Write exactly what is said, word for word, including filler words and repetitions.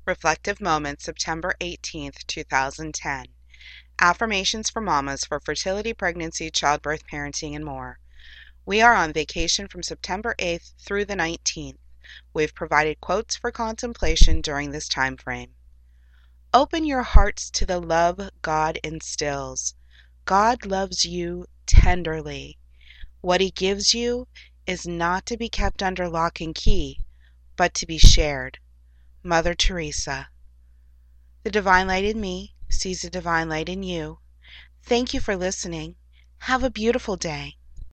Reflective Moments, September eighteenth, two thousand ten. Affirmations for mamas for fertility, pregnancy, childbirth, parenting, and more. We are on vacation from September eighth through the nineteenth. We've provided quotes for contemplation during this time frame. Open your hearts to the love God instills. God loves you tenderly. What He gives you is not to be kept under lock and key, but to be shared. Mother Teresa. The divine light in me sees the divine light in you. Thank you for listening. Have a beautiful day.